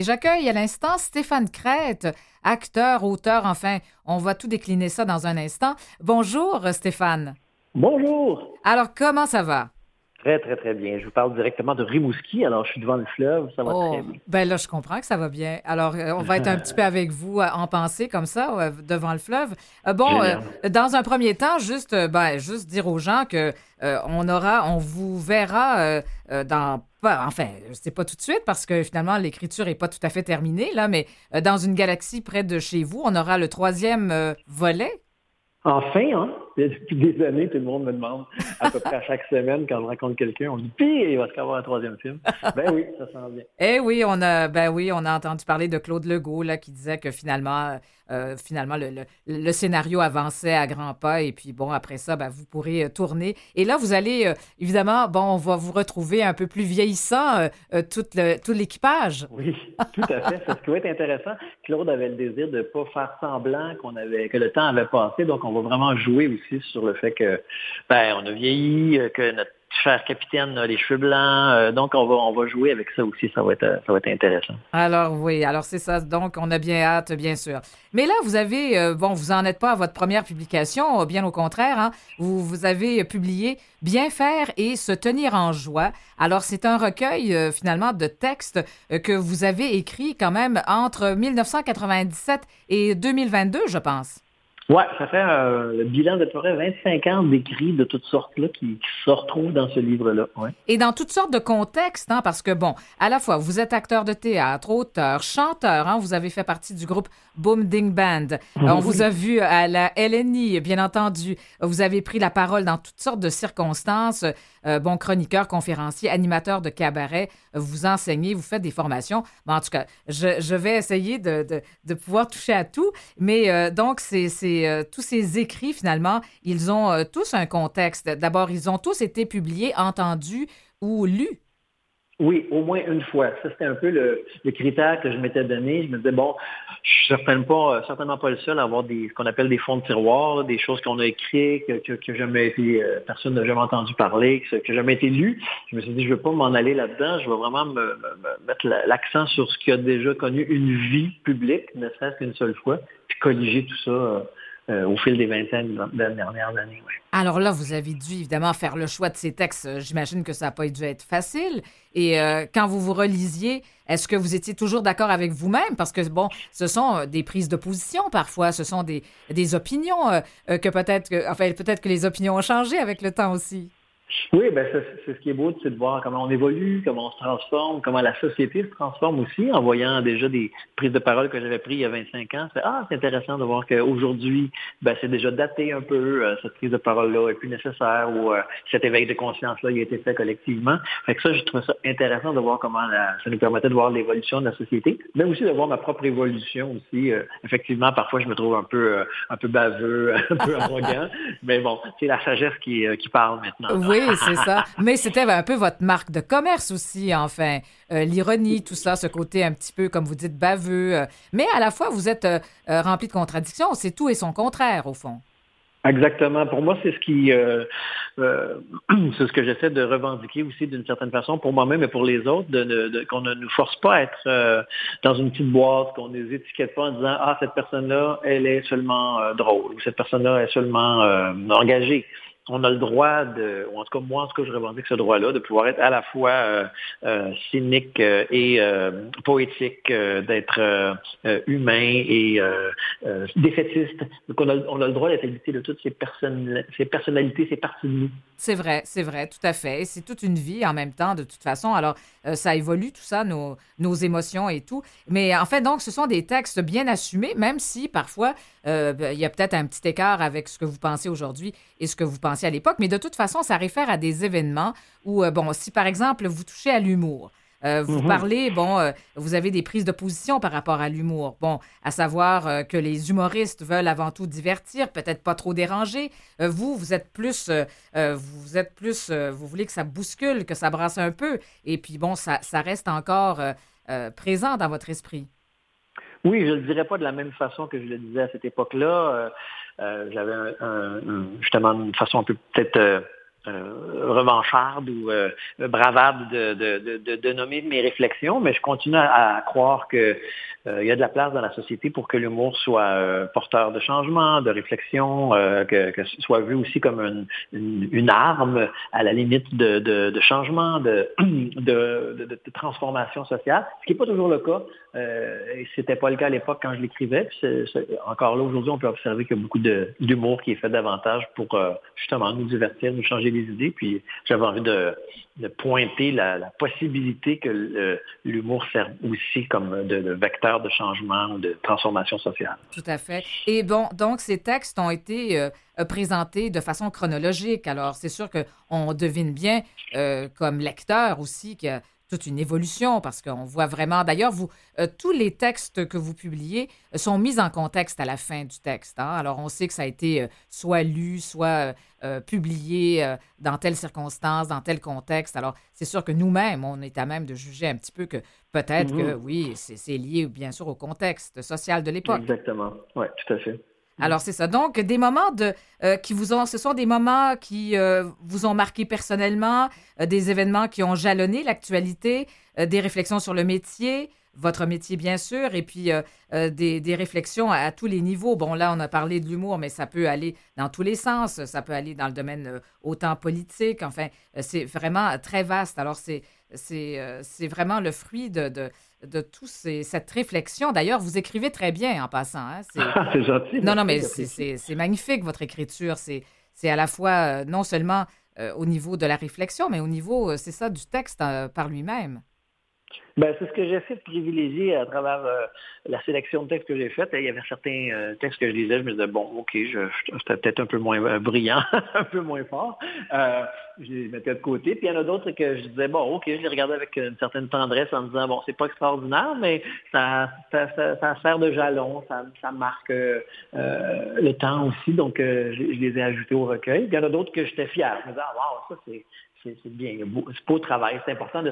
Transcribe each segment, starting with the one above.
J'accueille à l'instant Stéphane Crête, acteur, auteur, enfin, on va tout décliner ça dans un instant. Bonjour Stéphane. Bonjour! Alors, comment ça va? Très, très, très bien. Je vous parle directement de Rimouski, alors je suis devant le fleuve, ça va très Oh, bien. ben là, je comprends que ça va bien. Alors, on va être un petit peu avec vous en pensée, comme ça, devant le fleuve. Génial. Dans un premier temps, juste dire aux gens que on vous verra enfin, c'est pas tout de suite parce que finalement, l'écriture est pas tout à fait terminée, là, mais dans une galaxie près de chez vous, on aura le troisième volet. Enfin, hein? Depuis des années, tout le monde me demande, à peu près à chaque semaine, quand je rencontre quelqu'un, on me dit, puis il va se avoir un troisième film. Ben oui, ça sent bien. Eh oui, on a entendu parler de Claude Legault là, qui disait que finalement le scénario avançait à grands pas et puis bon, après ça, ben, vous pourrez tourner. Et là, vous allez, évidemment, bon, on va vous retrouver un peu plus vieillissant, tout l'équipage. Oui, tout à fait. C'est ce qui va être intéressant. Claude avait le désir de ne pas faire semblant que le temps avait passé, donc on va vraiment jouer aussi sur le fait que, ben, on a vieilli, que notre cher capitaine a les cheveux blancs, donc on va jouer avec ça aussi. Ça va être intéressant. Alors oui, alors c'est ça. Donc, on a bien hâte, bien sûr. Mais là, vous avez, vous en êtes pas à votre première publication, bien au contraire, hein. Vous avez publié Bien faire et se tenir en joie. Alors, c'est un recueil, finalement, de textes que vous avez écrit quand même entre 1997 et 2022, je pense. Ouais, ça fait le bilan de peu près 25 ans d'écrits de toutes sortes là, qui se retrouvent dans ce livre-là. Ouais. Et dans toutes sortes de contextes, hein, parce que, bon, à la fois, vous êtes acteur de théâtre, auteur, chanteur, hein, vous avez fait partie du groupe Boom Ding Band. On vous Oui. a vu à la LNI, bien entendu. Vous avez pris la parole dans toutes sortes de circonstances. Bon, chroniqueur, conférencier, animateur de cabaret, vous enseignez, vous faites des formations. Bon, en tout cas, je vais essayer de pouvoir toucher à tout. Mais donc, tous ces écrits, finalement, ils ont tous un contexte. D'abord, ils ont tous été publiés, entendus ou lus. Oui, au moins une fois. Ça, c'était un peu le critère que je m'étais donné. Je me disais, bon, je suis certainement pas le seul à avoir ce qu'on appelle des fonds de tiroir, là, des choses qu'on a écrites, que jamais été, personne n'a jamais entendu parler, que jamais été lu. Je me suis dit, je ne veux pas m'en aller là-dedans. Je vais vraiment mettre l'accent sur ce qui a déjà connu une vie publique, ne serait-ce qu'une seule fois, puis colliger tout ça au fil des vingtaines de dernières années. Ouais. Alors là, vous avez dû évidemment faire le choix de ces textes. J'imagine que ça n'a pas dû être facile. Et quand vous vous relisiez, est-ce que vous étiez toujours d'accord avec vous-même? Parce que, bon, ce sont des prises de position parfois, ce sont des opinions peut-être que les opinions ont changé avec le temps aussi. Oui, ben c'est ce qui est beau, c'est de voir comment on évolue, comment on se transforme, comment la société se transforme aussi, en voyant déjà des prises de parole que j'avais prises il y a 25 ans. C'est intéressant de voir qu'aujourd'hui, ben, c'est déjà daté un peu, cette prise de parole-là est plus nécessaire ou cet éveil de conscience-là il a été fait collectivement. Fait que ça, je trouve ça intéressant de voir comment ça nous permettait de voir l'évolution de la société, mais aussi de voir ma propre évolution aussi. Effectivement, parfois, je me trouve un peu baveux, un peu arrogant, mais bon, c'est la sagesse qui parle maintenant. Oui, c'est ça. Mais c'était un peu votre marque de commerce aussi, enfin. L'ironie, tout ça, ce côté un petit peu, comme vous dites, baveux. Mais à la fois, vous êtes rempli de contradictions. C'est tout et son contraire, au fond. Exactement. Pour moi, c'est c'est ce que j'essaie de revendiquer aussi d'une certaine façon pour moi-même et pour les autres, qu'on ne nous force pas à être dans une petite boîte, qu'on ne les étiquette pas en disant ah cette personne-là, elle est seulement drôle ou cette personne-là est seulement engagée. On a le droit ou en tout cas moi, en tout cas, je revendique ce droit-là de pouvoir être à la fois cynique et poétique, d'être humain et défaitiste. Donc on a le droit d'être habité de toutes ces personnalités, ces parties de nous. C'est vrai, tout à fait. Et c'est toute une vie en même temps, de toute façon. Alors, ça évolue, tout ça, nos émotions et tout. Mais en fait, donc, ce sont des textes bien assumés, même si parfois, il y a peut-être un petit écart avec ce que vous pensez aujourd'hui et ce que vous pensiez à l'époque. Mais de toute façon, ça réfère à des événements où, bon, si par exemple, vous touchez à l'humour, vous Mhm. parlez, vous avez des prises de position par rapport à l'humour. Bon, à savoir que les humoristes veulent avant tout divertir, peut-être pas trop déranger. Vous êtes plus, vous voulez que ça bouscule, que ça brasse un peu. Et puis bon, ça reste encore présent dans votre esprit. Oui, je ne le dirais pas de la même façon que je le disais à cette époque-là. J'avais justement une façon un peu peut-être revancharde ou bravade de nommer mes réflexions, mais je continue à croire que il y a de la place dans la société pour que l'humour soit porteur de changement, de réflexion, que ce soit vu aussi comme une arme à la limite de changement, de transformation sociale, ce qui n'est pas toujours le cas. Et c'était pas le cas à l'époque quand je l'écrivais. Puis encore là, aujourd'hui, on peut observer qu'il y a beaucoup d'humour qui est fait davantage pour justement nous divertir, nous changer les idées. Puis j'avais envie de pointer la possibilité que l'humour serve aussi comme de vecteur de changement ou de transformation sociale. Tout à fait. Et bon, donc ces textes ont été présentés de façon chronologique. Alors, c'est sûr qu'on devine bien, comme lecteur aussi, qu'il y a toute une évolution parce qu'on voit vraiment. D'ailleurs, tous les textes que vous publiez sont mis en contexte à la fin du texte. Hein? Alors, on sait que ça a été soit lu, soit publié dans telle circonstance, dans tel contexte. Alors, c'est sûr que nous-mêmes, on est à même de juger un petit peu que peut-être que oui, c'est lié bien sûr au contexte social de l'époque. Exactement. Oui, tout à fait. Alors, c'est ça. Donc, des moments ce sont des moments qui vous ont marqué personnellement, des événements qui ont jalonné l'actualité, des réflexions sur le métier, votre métier, bien sûr, et puis des réflexions à tous les niveaux. Bon, là, on a parlé de l'humour, mais ça peut aller dans tous les sens. Ça peut aller dans le domaine autant politique. Enfin, c'est vraiment très vaste. Alors, c'est vraiment le fruit de toute cette réflexion. D'ailleurs, vous écrivez très bien en passant. Hein? C'est gentil. Non, mais c'est magnifique, votre écriture. C'est à la fois, non seulement au niveau de la réflexion, mais au niveau, c'est ça, du texte par lui-même. Ben, c'est ce que j'essaie de privilégier à travers la sélection de textes que j'ai faite. Il y avait certains textes que je lisais, je me disais, bon, OK, j'étais peut-être un peu moins brillant, un peu moins fort. Je les mettais de côté. Puis il y en a d'autres que je disais, bon, OK, je les regardais avec une certaine tendresse en me disant, bon, c'est pas extraordinaire, mais ça sert de jalon, ça marque le temps aussi. Donc, je les ai ajoutés au recueil. Puis il y en a d'autres que j'étais fier. Je me disais, ah, wow, ça, c'est bien. C'est beau travail. C'est important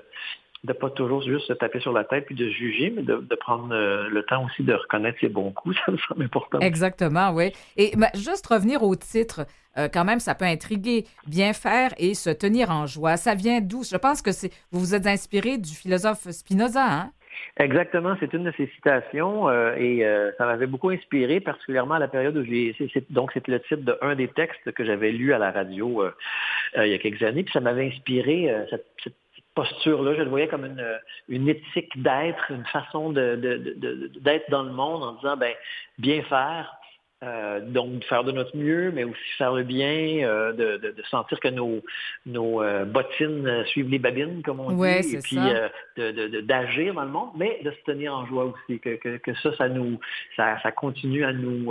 de pas toujours juste se taper sur la tête puis de juger, mais de prendre le temps aussi de reconnaître ses bons coups, ça me semble important. Exactement, oui. Et juste revenir au titre, quand même, ça peut intriguer. Bien faire et se tenir en joie. Ça vient d'où? Je pense que vous vous êtes inspiré du philosophe Spinoza, hein? Exactement, c'est une de ses citations et ça m'avait beaucoup inspiré, particulièrement à la période où donc c'est le titre d'un des textes que j'avais lu à la radio il y a quelques années, puis ça m'avait inspiré cette posture-là, je le voyais comme une éthique d'être, une façon d'être dans le monde en disant, bien faire, donc faire de notre mieux, mais aussi faire le bien, de sentir que nos bottines suivent les babines, comme on Ouais, dit, et puis d'agir dans le monde, mais de se tenir en joie aussi, que ça continue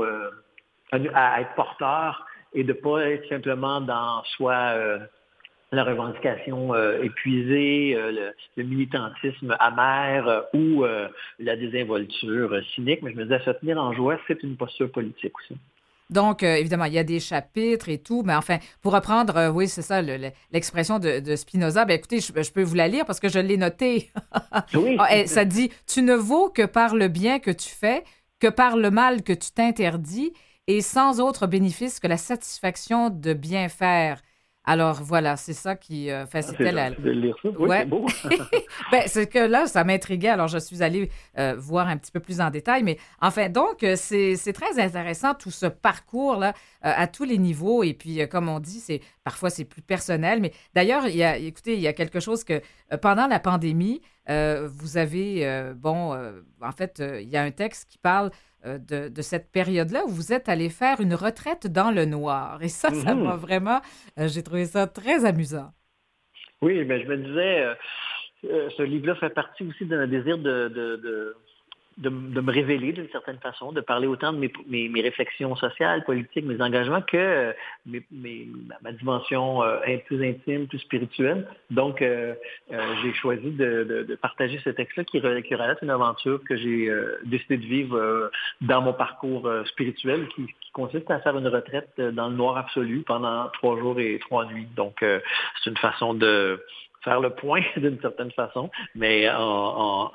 à être porteur et de pas être simplement dans la revendication épuisée, le militantisme amer ou la désinvolture cynique. Mais je me disais, se tenir en joie, c'est une posture politique aussi. Donc, évidemment, il y a des chapitres et tout, mais enfin, pour reprendre, oui, c'est ça, l'expression de Spinoza, écoutez, je peux vous la lire parce que je l'ai notée. Oui. Ça dit, « Tu ne vaux que par le bien que tu fais, que par le mal que tu t'interdis, et sans autre bénéfice que la satisfaction de bien faire. » Alors voilà, c'est ça qui c'était de lire ça. Oui, ouais. C'est beau. C'est que là, ça m'intriguait, alors je suis allée voir un petit peu plus en détail. Mais enfin, donc, c'est très intéressant tout ce parcours-là à tous les niveaux. Et puis, comme on dit, parfois c'est plus personnel. Mais d'ailleurs, écoutez, il y a quelque chose que pendant la pandémie, vous avez, en fait, il y a un texte qui parle de cette période-là où vous êtes allé faire une retraite dans le noir. Et ça m'a vraiment, j'ai trouvé ça très amusant. Oui, mais je me disais, ce livre-là fait partie aussi d'un désir de me révéler d'une certaine façon, de parler autant de mes réflexions sociales, politiques, mes engagements que ma dimension plus intime, plus spirituelle. Donc, j'ai choisi de partager ce texte-là qui relate une aventure que j'ai décidé de vivre dans mon parcours spirituel qui consiste à faire une retraite dans le noir absolu pendant 3 jours et 3 nuits. Donc, c'est une façon de faire le point d'une certaine façon, mais en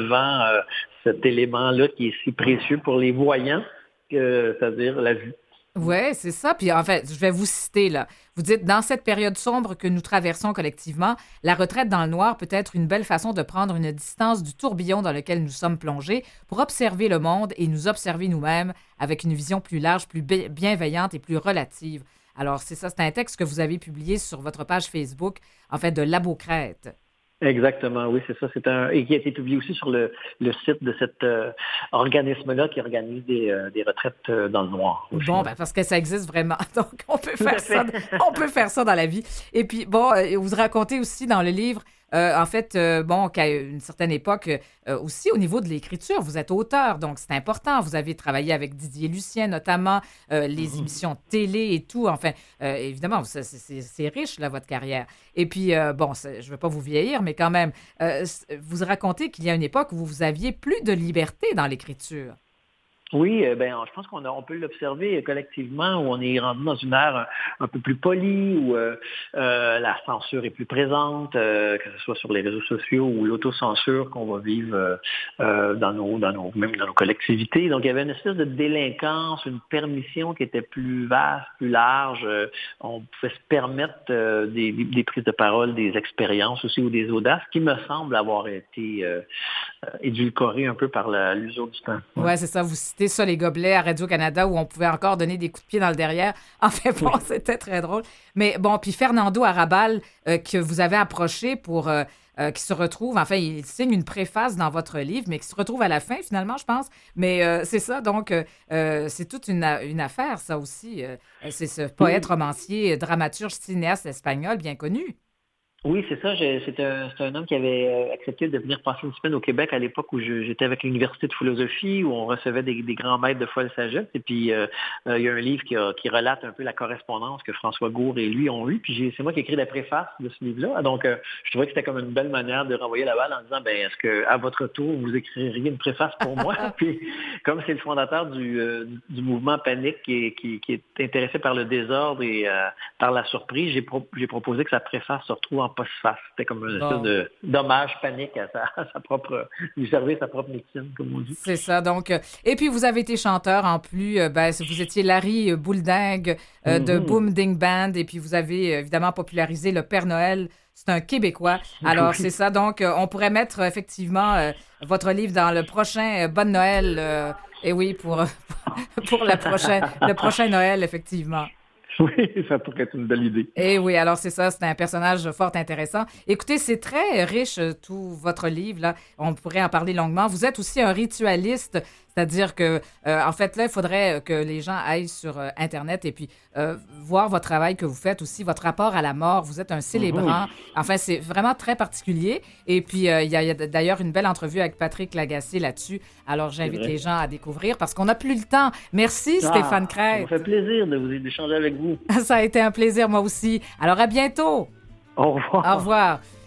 enlevant cet élément-là qui est si précieux pour les voyants, c'est-à-dire la vue. Oui, c'est ça. Puis en fait, je vais vous citer là. Vous dites, dans cette période sombre que nous traversons collectivement, la retraite dans le noir peut être une belle façon de prendre une distance du tourbillon dans lequel nous sommes plongés pour observer le monde et nous observer nous-mêmes avec une vision plus large, plus bienveillante et plus relative. Alors, c'est ça, c'est un texte que vous avez publié sur votre page Facebook, en fait, de Labocrète. Exactement, oui, c'est ça. Et qui a été publié aussi sur le site de cet organisme-là qui organise des retraites dans le noir. Aussi. Bon, ben parce que ça existe vraiment. Donc, on peut Tout faire à fait. ça. On peut faire ça dans la vie. Et puis, bon, vous racontez aussi dans le livre, en fait, bon, qu'à une certaine époque, aussi au niveau de l'écriture, vous êtes auteur, donc c'est important. Vous avez travaillé avec Didier Lucien, notamment, les émissions de télé et tout. Enfin, évidemment, c'est riche, là, votre carrière. Et puis, bon, je ne veux pas vous vieillir, mais quand même, vous racontez qu'il y a une époque où vous aviez plus de liberté dans l'écriture. Oui, ben, je pense on peut l'observer collectivement, où on est rendu dans une ère un peu plus polie, où la censure est plus présente, que ce soit sur les réseaux sociaux ou l'autocensure qu'on va vivre même dans nos collectivités. Donc, il y avait une espèce de délinquance, une permission qui était plus vaste, plus large. On pouvait se permettre des prises de parole, des expériences aussi ou des audaces qui me semblent avoir été édulcorées un peu par l'usure du temps. Ouais, c'est ça. Vous citez ça, les gobelets à Radio-Canada, où on pouvait encore donner des coups de pied dans le derrière. Enfin, bon, c'était très drôle. Mais bon, puis Fernando Arrabal, que vous avez approché pour... qui se retrouve, enfin, il signe une préface dans votre livre, mais qui se retrouve à la fin, finalement, je pense. Mais c'est ça, donc, c'est toute une affaire, ça aussi. C'est ce poète, romancier, dramaturge, cinéaste espagnol bien connu. Oui, c'est ça. C'est un homme qui avait accepté de venir passer une semaine au Québec à l'époque où j'étais avec l'Université de philosophie, où on recevait des grands maîtres de folle sagesse. Et puis, il y a un livre qui relate un peu la correspondance que François Gour et lui ont eue. Puis, c'est moi qui ai écrit la préface de ce livre-là. Donc, je trouvais que c'était comme une belle manière de renvoyer la balle en disant, ben, est-ce que à votre tour, vous écririez une préface pour moi? Puis, comme c'est le fondateur du mouvement Panique qui est intéressé par le désordre et par la surprise, j'ai proposé que sa préface se retrouve en postface. C'était comme une espèce d'hommage Panique à sa propre, lui servir sa propre médecine, comme on dit. C'est ça, donc. Et puis, vous avez été chanteur en plus. Vous étiez Larry Boulding de Boom Ding Band. Et puis, vous avez évidemment popularisé le Père Noël. C'est un Québécois. Alors, c'est ça. Donc, on pourrait mettre effectivement votre livre dans le prochain Bonne Noël. Et oui, pour le prochain Noël, effectivement. Oui, ça pourrait être une belle idée. Et oui, alors c'est ça, c'est un personnage fort intéressant. Écoutez, c'est très riche, tout votre livre, là. On pourrait en parler longuement. Vous êtes aussi un ritualiste, c'est-à-dire que, en fait, là, il faudrait que les gens aillent sur Internet et puis voir votre travail que vous faites aussi, votre rapport à la mort. Vous êtes un célébrant. Enfin, c'est vraiment très particulier. Et puis, il y a d'ailleurs une belle entrevue avec Patrick Lagacé là-dessus. Alors, j'invite les gens à découvrir parce qu'on n'a plus le temps. Merci, Stéphane Crête. Ça me fait plaisir d'échanger avec vous. Ça a été un plaisir, moi aussi. Alors, à bientôt. Au revoir. Au revoir.